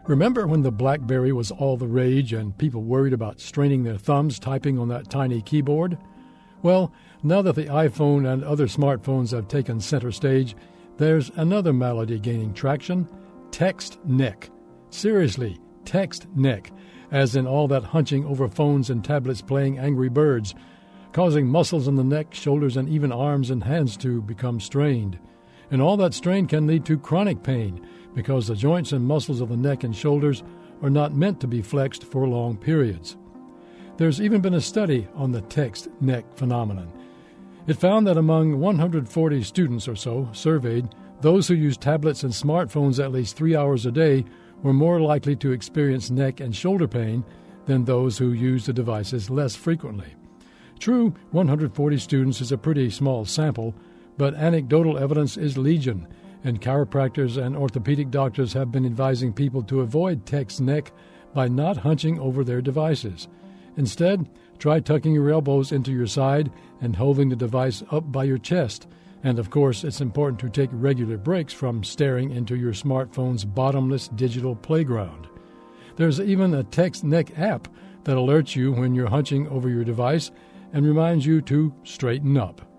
Remember when the BlackBerry was all the rage and people worried about straining their thumbs typing on that tiny keyboard? Well, now that the iPhone and other smartphones have taken center stage, there's another malady gaining traction: text neck. Seriously, text neck, as in all that hunching over phones and tablets playing Angry Birds, causing muscles in the neck, shoulders, and even arms and hands to become strained. And all that strain can lead to chronic pain, because the joints and muscles of the neck and shoulders are not meant to be flexed for long periods. There's even been a study on the text neck phenomenon. It found that among 140 students or so surveyed, those who use tablets and smartphones at least 3 hours a day were more likely to experience neck and shoulder pain than those who use the devices less frequently. True, 140 students is a pretty small sample, but anecdotal evidence is legion, and chiropractors and orthopedic doctors have been advising people to avoid text neck by not hunching over their devices. Instead, try tucking your elbows into your side and holding the device up by your chest. And of course, it's important to take regular breaks from staring into your smartphone's bottomless digital playground. There's even a text neck app that alerts you when you're hunching over your device and reminds you to straighten up.